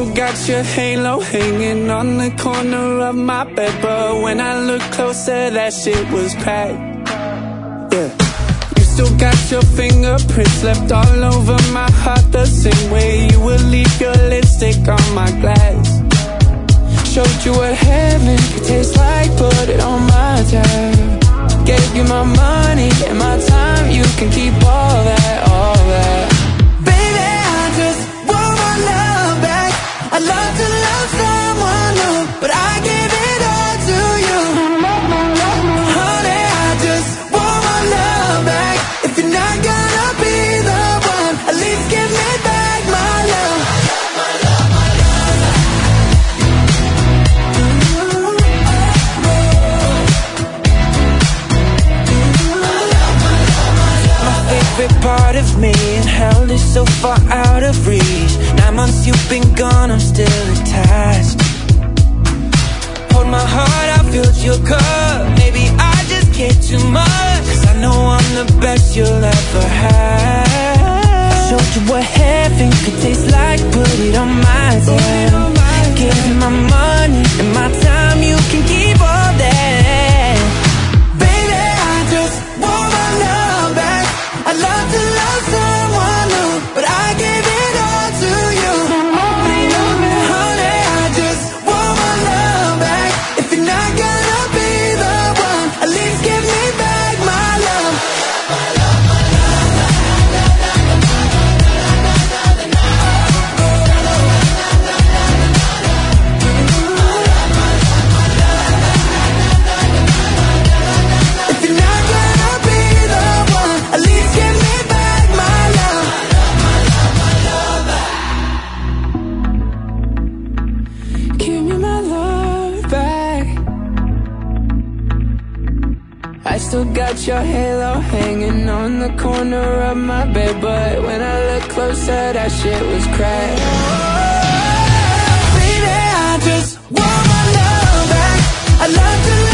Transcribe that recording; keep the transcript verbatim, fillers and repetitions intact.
still got your halo hanging on the corner of my bed, but when I look closer, that shit was cracked. Yeah. You still got your fingerprints left all over my heart, the same way you would leave your lipstick on my glass. Showed you what heaven could taste like, put it on my tab. Gave you my money and my time, you can keep all that, all that. Baby, I just want my love back. I'd love to love someone new, but I give it all to you. Honey, I just want my love back. If you're not gonna be the one, at least give me back my love. My love, my love, my love. My favorite part of me, and hell is so far out of reach. Nine months you've been gone, I'm still attached. Hold my heart, I filled your cup. Maybe I just care too much, 'cause I know I'm the best you'll ever have. I showed you what heaven could taste like, put it on my tab. Gave you my money and my time, you can keep all that. Baby, I just want my love back. I'd love to love someone new, but I gave it all to you. Honey, I just want my love back. If you're not gonna be the one, at least give me back my love. My love, my If you're not gonna be the one, at least give me back my love. Give me my love back. I still got your halo hanging on the corner of my bed, but when I look closer, that shit was cracked. Baby, I just want my love back. I'd love to